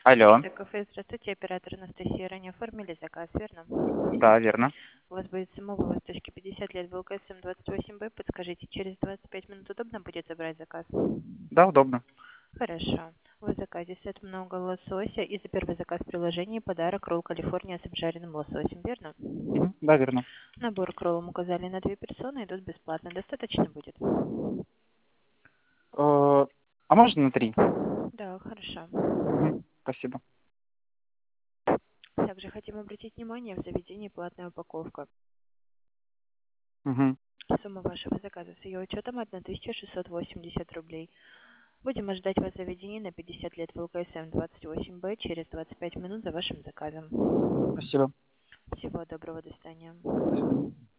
Алло. Это кафе, здравствуйте, оператор Анастасия. Ранее оформили заказ, верно? Да, верно. У вас будет самовывоз точки 50 лет в ЛКСМ 28Б. Подскажите, через 25 минут удобно будет забрать заказ? Да, удобно. Хорошо. В заказе сет много лосося и за первый заказ в приложении подарок ролл Калифорния с обжаренным лососем, верно? Мгм. Да, верно. Набор к роллам указали на 2 персоны, идут бесплатно. Достаточно будет? А можно на 3? Да, хорошо. Спасибо. Также хотим обратить внимание, в заведении платная упаковка. Мгм. Сумма вашего заказа с ее учетом 1680 рублей. Будем ожидать вас в заведении на 50 лет в ЛКСМ 28Б через 25 минут за вашим заказом. Спасибо. Всего доброго, до свидания. До свидания.